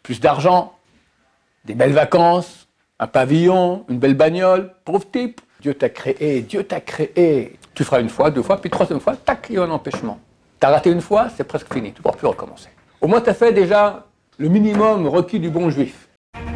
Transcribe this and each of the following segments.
plus d'argent, des belles vacances, un pavillon, une belle bagnole, pauvre type. Dieu t'a créé, Dieu t'a créé. Tu feras une fois, deux fois, puis troisième fois, tac, il y a un empêchement. T'as raté une fois, c'est presque fini, tu ne pourras plus recommencer. Au moins, tu as fait déjà le minimum requis du bon juif.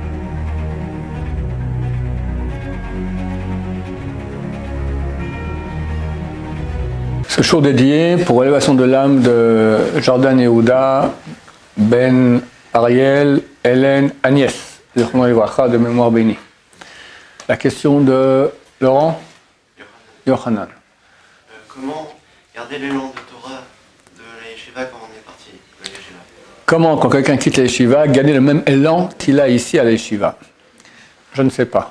Ce show dédié pour l'élévation de l'âme de Jordan Yehuda, Ben Ariel, Hélène, Agnès, de mémoire bénie. La question de Laurent Yohanan. Comment garder l'élan de Torah de la yeshiva quand on est parti de la yeshiva? Comment, quand quelqu'un quitte la yeshiva, garder le même élan qu'il a ici à la yeshiva? Je ne sais pas.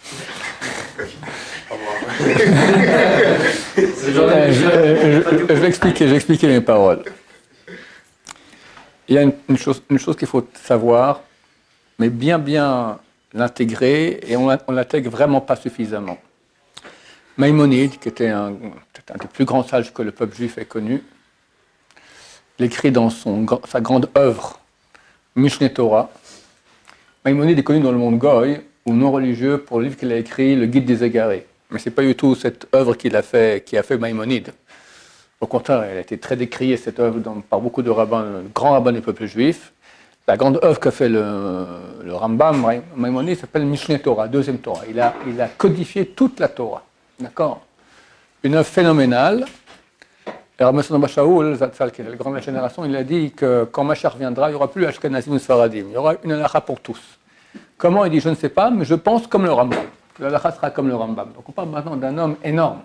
Je vais expliquer mes paroles. Il y a une chose qu'il faut savoir, mais bien l'intégrer, et on l'intègre vraiment pas suffisamment. Maïmonide, qui était un des plus grands sages que le peuple juif ait connu, l'écrit dans sa grande œuvre, Mishneh Torah. Maïmonide est connu dans le monde goy, ou non religieux, pour le livre qu'il a écrit, Le Guide des Égarés. Mais ce n'est pas du tout cette œuvre qui a fait Maïmonide. Au contraire, elle a été très décriée, cette œuvre, par beaucoup de rabbins, grands rabbins du peuple juif. La grande œuvre qu'a fait le Rambam, Maïmonide, s'appelle Mishneh Torah, deuxième Torah. Il a codifié toute la Torah. D'accord? Une œuvre phénoménale. Et Rabbi Nosson Abba Shaul, Zatzal, qui est le grand de la génération, il a dit que quand Mashiach viendra, il n'y aura plus Ashkenazim ou Sfaradim. Il y aura une halakha pour tous. Comment? Il dit, je ne sais pas, mais je pense comme le Rambam. Que la halakha sera comme le Rambam. Donc on parle maintenant d'un homme énorme.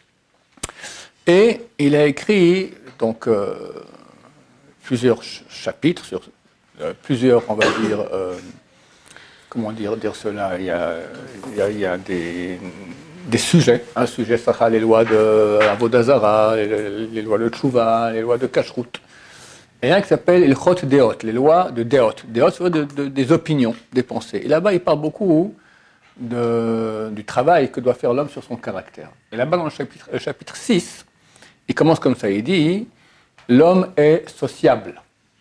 Et il a écrit donc plusieurs chapitres sur plusieurs, on va dire, comment dire cela, il y a des sujets. Un sujet, ça sera les lois de Avodah Zarah, les lois de Tchouva, les lois de Kashrut. Et un qui s'appelle Ilchot Deot, les lois de Deot. Deot, c'est des opinions, des pensées. Et là-bas, il parle beaucoup du travail que doit faire l'homme sur son caractère. Et là-bas, dans le chapitre 6, il commence comme ça, il dit « L'homme est sociable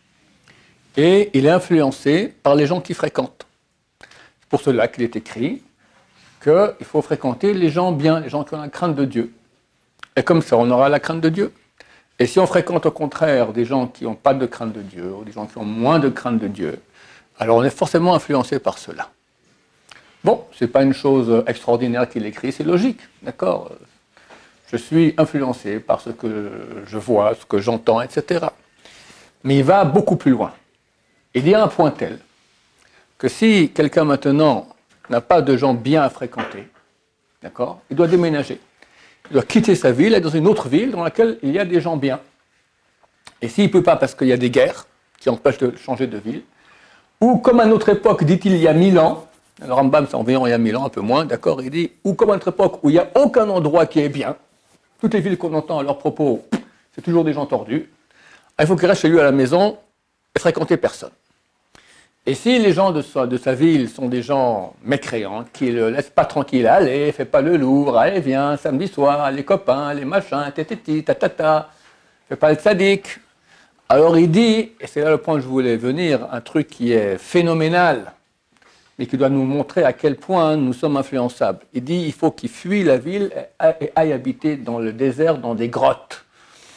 et il est influencé par les gens qu'il fréquente. » C'est pour cela qu'il est écrit qu'il faut fréquenter les gens bien, les gens qui ont la crainte de Dieu. Et comme ça, on aura la crainte de Dieu. Et si on fréquente au contraire des gens qui n'ont pas de crainte de Dieu, ou des gens qui ont moins de crainte de Dieu, alors on est forcément influencé par cela. Bon, ce n'est pas une chose extraordinaire qu'il écrit, c'est logique, d'accord? Je suis influencé par ce que je vois, ce que j'entends, etc. Mais il va beaucoup plus loin. Il y a un point tel que si quelqu'un maintenant n'a pas de gens bien à fréquenter, d'accord, il doit déménager. Il doit quitter sa ville et aller dans une autre ville dans laquelle il y a des gens bien. Et s'il ne peut pas parce qu'il y a des guerres qui empêchent de changer de ville, ou comme à notre époque, dit-il, il y a 1000 ans, le Rambam c'est environ il y a 1000 ans, un peu moins, d'accord, il dit, ou comme à notre époque où il n'y a aucun endroit qui est bien, toutes les villes qu'on entend à leur propos, c'est toujours des gens tordus, il faut qu'il reste chez lui à la maison et fréquenter personne. Et si les gens de sa ville sont des gens mécréants, qui ne le laissent pas tranquille, allez, fais pas le lourd, allez, viens, samedi soir, les copains, les machins, tététi, tatata, fais pas le sadique. Alors il dit, et c'est là le point où je voulais venir, un truc qui est phénoménal, mais qui doit nous montrer à quel point nous sommes influençables. Il dit, il faut qu'il fuit la ville et aille habiter dans le désert, dans des grottes.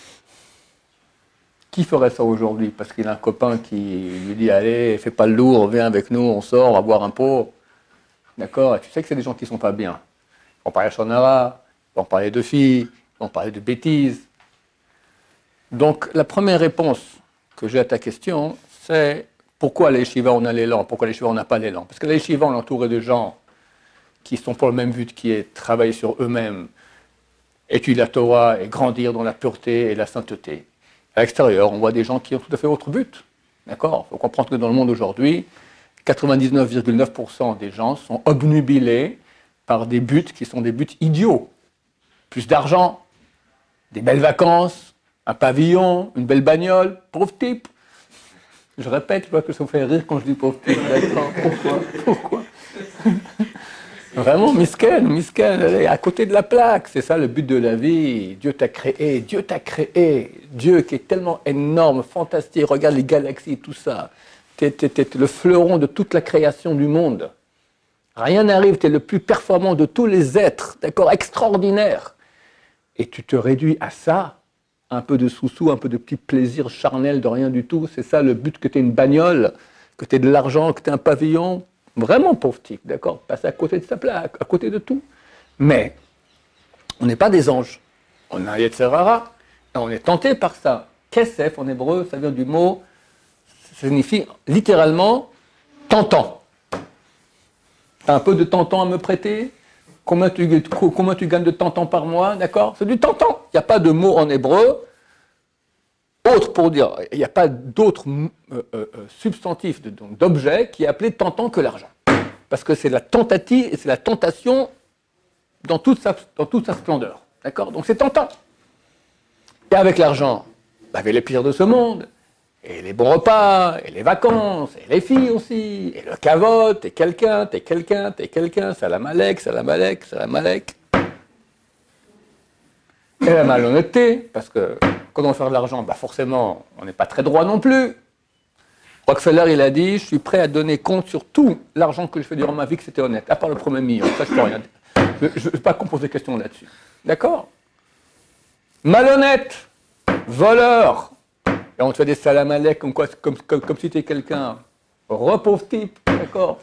Qui ferait ça aujourd'hui? Parce qu'il a un copain qui lui dit, allez, fais pas le lourd, viens avec nous, on sort, on va boire un pot. D'accord? Et tu sais que c'est des gens qui ne sont pas bien. Ils vont parler à Shonara, ils vont parler de filles, ils vont parler de bêtises. Donc, la première réponse que j'ai à ta question, c'est pourquoi à l'Yeshiva on a l'élan, pourquoi à l'Yeshiva on n'a pas l'élan? Parce qu'à l'Yeshiva on est entouré de gens qui sont pour le même but, qui est travailler sur eux-mêmes, étudier la Torah et grandir dans la pureté et la sainteté. À l'extérieur, on voit des gens qui ont tout à fait autre but. D'accord? Il faut comprendre que dans le monde aujourd'hui, 99,9% des gens sont obnubilés par des buts qui sont des buts idiots. Plus d'argent, des belles vacances, un pavillon, une belle bagnole, pauvre type. Je répète, je vois que ça vous fait rire quand je dis pauvre type. D'accord? Pourquoi? Vraiment, misken, à côté de la plaque. C'est ça le but de la vie. Dieu t'a créé. Dieu qui est tellement énorme, fantastique. Regarde les galaxies, tout ça. es le fleuron de toute la création du monde. Rien n'arrive, tu es le plus performant de tous les êtres, d'accord, extraordinaire. Et tu te réduis à ça, un peu de sous-sous, un peu de petit plaisir charnel de rien du tout. C'est ça le but, que tu aies une bagnole, que tu aies de l'argent, que tu aies un pavillon. Vraiment pauvre type, d'accord, passer à côté de sa place, à côté de tout. Mais on n'est pas des anges. On a un Yetzer Hara, et on est tenté par ça. Kesef en hébreu, ça vient du mot, ça signifie littéralement tentant. Tu as un peu de tentant à me prêter? Combien tu gagnes de tentant par mois? D'accord? C'est du tentant. Il n'y a pas de mot en hébreu autre pour dire. Il n'y a pas d'autre substantif d'objet qui est appelé tentant que l'argent. Parce que c'est la tentative et c'est la tentation dans toute sa splendeur. D'accord? Donc c'est tentant. Et avec l'argent, vous avez les plaisirs de ce monde, et les bons repas, et les vacances, et les filles aussi, et le cavote, t'es quelqu'un, salam alek, salam alek, salam alek. Et la malhonnêteté, parce que quand on veut faire de l'argent, bah forcément, on n'est pas très droit non plus. Rockefeller, il a dit, je suis prêt à donner compte sur tout l'argent que je fais durant ma vie que c'était honnête, à part le premier million, ça je peux rien dire. Je ne vais pas qu'on pose des questions là-dessus. D'accord? Malhonnête, voleur, et on te fait des salam alek comme si tu es quelqu'un, pauvre type, d'accord?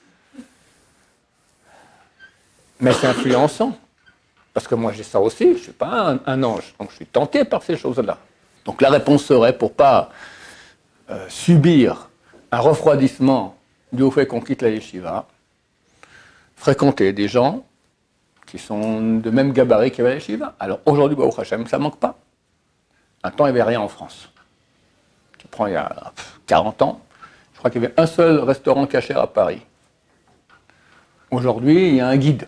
Mais c'est influençant, parce que moi j'ai ça aussi, je ne suis pas un ange, donc je suis tenté par ces choses-là. Donc la réponse serait, pour ne pas subir un refroidissement dû au fait qu'on quitte la yeshiva, fréquenter des gens qui sont de même gabarit qu'à la yeshiva. Alors aujourd'hui, Baruch Hashem, ça ne manque pas. Un temps, il n'y avait rien en France. Tu prends il y a 40 ans, je crois qu'il y avait un seul restaurant kasher à Paris. Aujourd'hui, il y a un guide.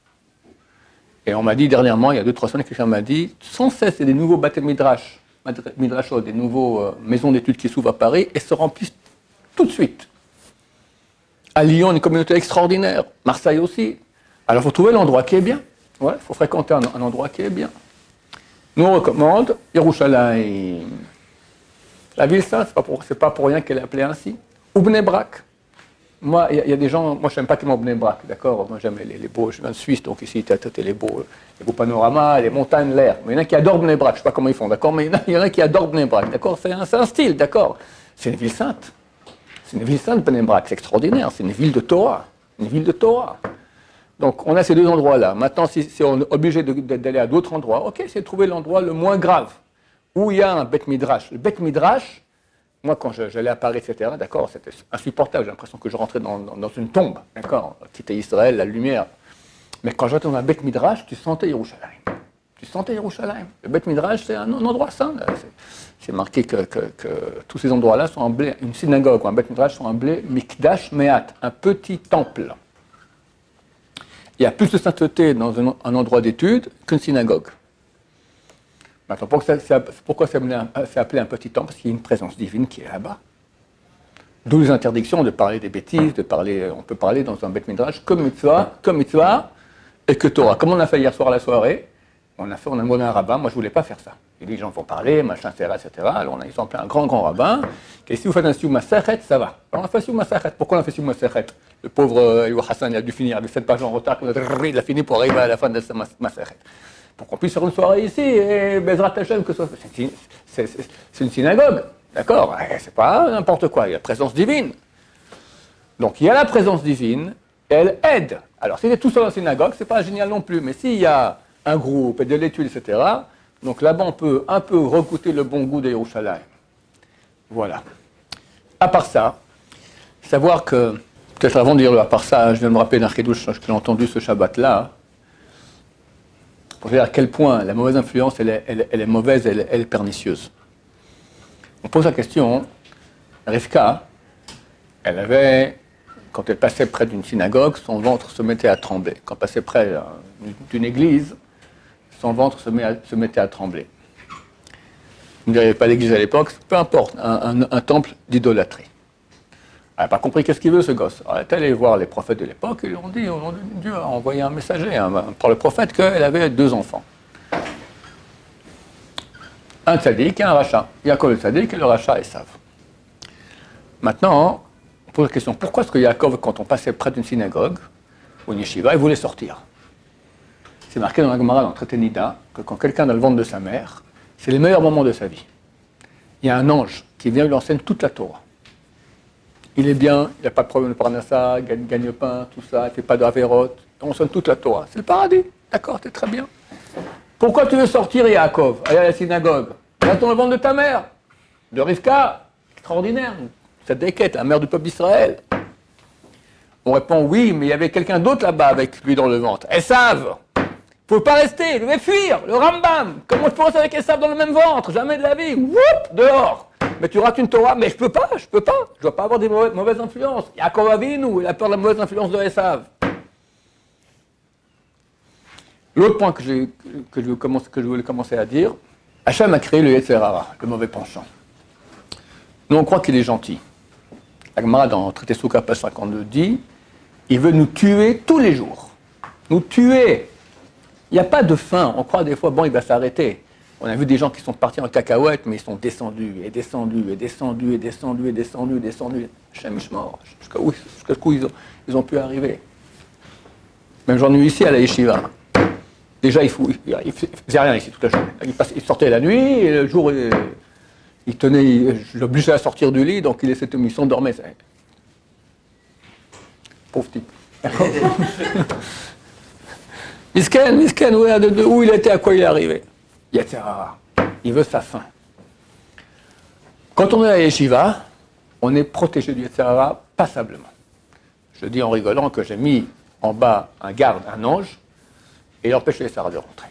Et on m'a dit dernièrement, il y a 2-3 semaines, quelqu'un m'a dit, sans cesse, il y a des nouveaux Bate Midrashot, des nouveaux maisons d'études qui s'ouvrent à Paris et se remplissent tout de suite. À Lyon, une communauté extraordinaire. Marseille aussi. Alors, il faut trouver l'endroit qui est bien. Il faut fréquenter un endroit qui est bien. Nous, on recommande Yerushalayim. La ville sainte, c'est pas pour rien qu'elle est appelée ainsi. Ou Bnei Brak. Moi, il y a des gens, moi je n'aime pas tellement Bnei Brak, d'accord? Moi j'aime les beaux, je viens de Suisse, donc ici tu as les beaux panoramas, les montagnes, l'air. Mais il y en a qui adorent Bnei Brak, je ne sais pas comment ils font, d'accord? Mais il y en a qui adorent Bnei Brak, d'accord? C'est un style, d'accord? C'est une ville sainte. C'est une ville sainte, Bnei Brak, c'est extraordinaire, c'est une ville de Torah. Une ville de Torah. Donc on a ces deux endroits-là. Maintenant, si on est obligé d'aller à d'autres endroits, ok, c'est de trouver l'endroit le moins grave, où il y a un Beth Midrash. Le Beth Midrash, moi, quand j'allais à Paris, etc., d'accord, c'était insupportable. J'ai l'impression que je rentrais dans une tombe, d'accord, quitter Israël, la lumière. Mais quand j'entends un Beth Midrash, tu sentais Yerushalayim. Tu sentais Yerushalayim. Le Beth Midrash, c'est un endroit saint. C'est marqué que tous ces endroits-là sont emblés, une synagogue ou un Beth Midrash sont emblés Mikdash Me'at, un petit temple. Il y a plus de sainteté dans un endroit d'étude qu'une synagogue. Maintenant, pourquoi c'est appelé un petit temple? Parce qu'il y a une présence divine qui est là-bas. D'où les interdictions de parler des bêtises, on peut parler dans un Beth Midrash comme mitzvah et que Torah. Comme on a fait hier soir à la soirée, on a demandé à un rabbin, moi je ne voulais pas faire ça. Et les gens vont parler, machin, etc. Alors ils ont appelé un grand rabbin, et si vous faites un Siyum Masechet, ça va. Alors on a fait un Siyum Masechet. Pourquoi on a fait Siyum Masechet? Le pauvre Eloua Hassan, il a dû finir avec 7 pages en retard, il a fini pour arriver à la fin de sa Masechet. Pour qu'on puisse faire une soirée ici, et Bezrat Hashem, que c'est une synagogue, d'accord? C'est pas n'importe quoi, il y a la présence divine. Donc il y a la présence divine, et elle aide. Alors si c'est tout seul en synagogue, c'est pas génial non plus, mais s'il y a un groupe et de l'étude, etc., donc là-bas on peut un peu recoûter le bon goût de Yerushalayim. Voilà. À part ça, savoir que, peut-être avant de dire à part ça, je viens de me rappeler d'un chidouche que j'ai entendu ce Shabbat-là, pour dire à quel point la mauvaise influence, elle est mauvaise, elle est pernicieuse. On pose la question, Rivka, elle avait, quand elle passait près d'une synagogue, son ventre se mettait à trembler. Quand elle passait près d'une église, son ventre se mettait à trembler. Il n'y avait pas d'église à l'époque, peu importe, un temple d'idolâtrie. Elle n'a pas compris qu'est-ce qu'il veut, ce gosse. Alors, elle est allée voir les prophètes de l'époque, ils lui ont dit, Dieu a envoyé un messager par le prophète qu'elle avait 2 enfants. Un tzaddik et un rachat. Yaakov le tzaddik et le rachat Esav. Maintenant, on pose la question, pourquoi est-ce que Yaakov, quand on passait près d'une synagogue, ou une yeshiva, il voulait sortir? C'est marqué dans la Gemara, dans le traité Nida, que quand quelqu'un est dans le ventre de sa mère, c'est les meilleurs moments de sa vie. Il y a un ange qui vient lui enseigner toute la Torah. Il est bien, il n'a pas de problème de parnassa, il gagne pain, tout ça, il ne fait pas de avérote, on enseigne toute la Torah. C'est le paradis, d'accord, c'est très bien. Pourquoi tu veux sortir, Yaakov, aller à la synagogue? Reste dans le ventre de ta mère, de Rivka, extraordinaire, cette déquête, la mère du peuple d'Israël. On répond oui, mais il y avait quelqu'un d'autre là-bas avec lui dans le ventre. Esav, il ne faut pas rester, il devait fuir, le Rambam. Comment je peux rester avec Esav dans le même ventre? Jamais de la vie, whoop, dehors. Mais tu rates une Torah, mais je peux pas. Je ne dois pas avoir des mauvaises influences. Yaakov Avinu, il a peur de la mauvaise influence de Esav. L'autre point que je voulais commencer à dire, Hachem a créé le Yetzer Hara, le mauvais penchant. Nous, on croit qu'il est gentil. La Gemara, dans le traité Souka, page 52, dit il veut nous tuer tous les jours. Nous tuer. Il n'y a pas de fin. On croit des fois, bon, il va s'arrêter. On a vu des gens qui sont partis en cacahuète, mais ils sont descendus, et descendus, et descendus, et descendus, et descendus, et descendus. Hachem Ishmor, jusqu'où ils ont pu arriver. Même j'en ai eu ici à la Yeshiva. Déjà, il faisait rien ici toute la journée. Il sortait la nuit, et le jour, je l'obligeais à sortir du lit, donc il laissait il s'endormait. Pauvre type. Misken, où il était, à quoi il est arrivé. Yetzer Hara. Il veut sa fin. Quand on est à la Yeshiva, on est protégé du Yetzer Hara passablement. Je dis en rigolant que j'ai mis en bas un garde, un ange, et il empêche les Yetzer Hara de rentrer.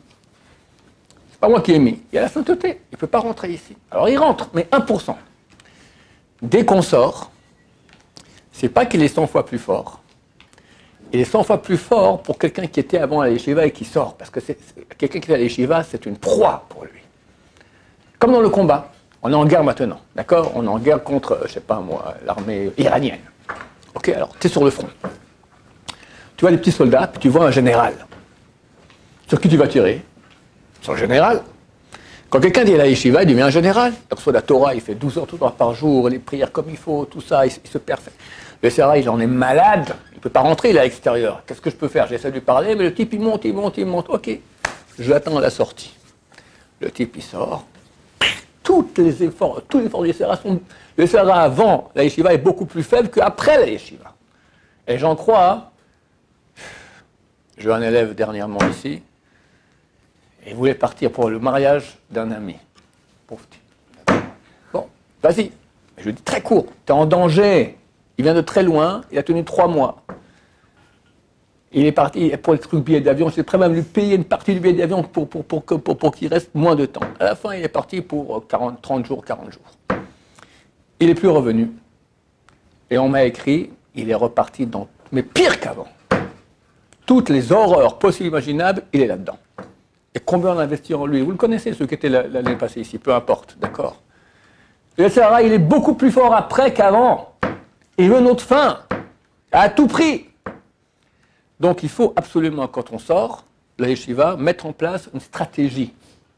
C'est pas moi qui l'ai mis. Il y a la sainteté. Il ne peut pas rentrer ici. Alors il rentre, mais 1%. Dès qu'on sort, c'est pas qu'il est 100 fois plus fort. Il est 100 fois plus fort pour quelqu'un qui était avant à la yeshiva et qui sort. Parce que quelqu'un qui est à la yeshiva, c'est une proie pour lui. Comme dans le combat. On est en guerre maintenant. D'accord? On est en guerre contre, je sais pas moi, l'armée iranienne. Ok, alors tu es sur le front. Tu vois les petits soldats, puis tu vois un général. Sur qui tu vas tirer? Sur le général. Quand quelqu'un dit à la yeshiva, il devient un général. Il reçoit la Torah, il fait 12 heures tout droit par jour, les prières comme il faut, tout ça, il se perd. Le Sarah, il en est malade, il ne peut pas rentrer, il est à l'extérieur. Qu'est-ce que je peux faire? J'essaie de lui parler, mais le type, il monte. Ok, je l'attends à la sortie. Le type, il sort. Tous les efforts du Sarah sont... Le Sarah avant la yeshiva est beaucoup plus faible qu'après la yeshiva. Et j'en crois. J'ai eu un élève dernièrement ici. Et il voulait partir pour le mariage d'un ami. Pauvre type. Bon, vas-y. Je lui dis très court, tu es en danger. Il vient de très loin, il a tenu 3 mois. Il est parti pour le truc billet d'avion, j'étais prêt même lui payer une partie du billet d'avion pour qu'il reste moins de temps. À la fin, il est parti pour 30 jours, 40 jours. Il n'est plus revenu. Et on m'a écrit, il est reparti dans... Mais pire qu'avant. Toutes les horreurs possibles et imaginables, il est là-dedans. Et combien on a investi en lui? Vous le connaissez, ceux qui étaient l'année passée ici, peu importe, d'accord? Le Sarah, il est beaucoup plus fort après qu'avant. Il veut notre fin, à tout prix. Donc il faut absolument, quand on sort, la yeshiva, mettre en place une stratégie.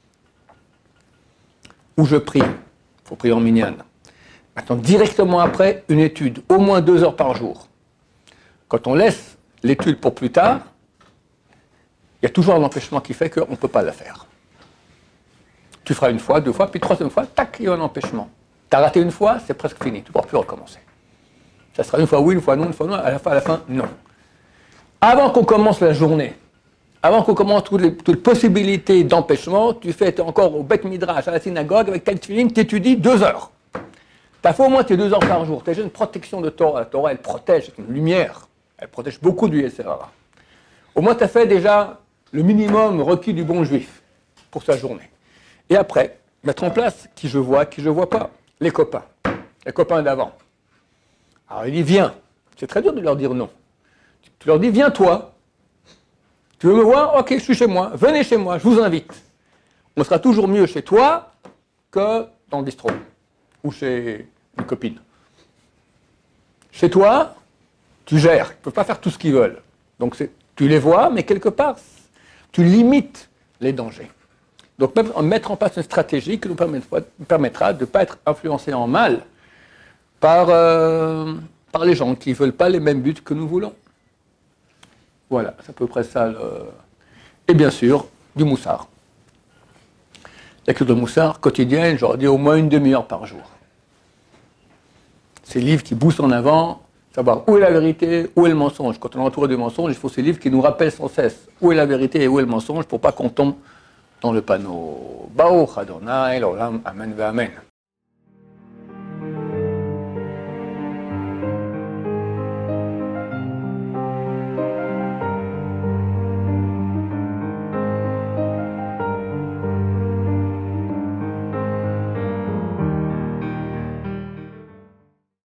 Où je prie. Il faut prier en minyan. Maintenant, directement après, une étude, au moins 2 heures par jour. Quand on laisse l'étude pour plus tard, il y a toujours un empêchement qui fait qu'on ne peut pas la faire. Tu feras 1 fois, 2 fois, puis 3e fois, tac, il y a un empêchement. Tu as raté 1 fois, c'est presque fini, tu ne pourras plus recommencer. Ça sera 1 fois oui, 1 fois non, 1 fois non, à la fin, non. Avant qu'on commence la journée, avant qu'on commence toutes les possibilités d'empêchement, tu es encore au Beth Midrash, à la synagogue, avec tel film, tu étudies 2 heures. Tu as fait au moins tes 2 heures par jour. Tu as une protection de Torah. La Torah, elle protège, c'est une lumière. Elle protège beaucoup du Yetzer Hara. Au moins, tu as fait déjà le minimum requis du bon juif pour sa journée. Et après, mettre en place qui je vois pas. Les copains d'avant. Alors il dit viens. C'est très dur de leur dire non. Tu leur dis viens toi. Tu veux me voir? Ok, je suis chez moi. Venez chez moi, je vous invite. On sera toujours mieux chez toi que dans le bistrot ou chez une copine. Chez toi, tu gères. Ils ne peuvent pas faire tout ce qu'ils veulent. Donc tu les vois, mais quelque part, tu limites les dangers. Donc mettre en place une stratégie qui nous permettra de ne pas être influencé en mal par les gens qui ne veulent pas les mêmes buts que nous voulons. Voilà, c'est à peu près ça. Et bien sûr, du moussard. Lecture de moussard quotidienne, j'aurais dit au moins une demi-heure par jour. Ces livres qui poussent en avant, savoir où est la vérité, où est le mensonge. Quand on est entouré de mensonges, il faut ces livres qui nous rappellent sans cesse où est la vérité et où est le mensonge pour pas qu'on tombe dans le panneau. Baruch Adonai, l'olam, amen, amen.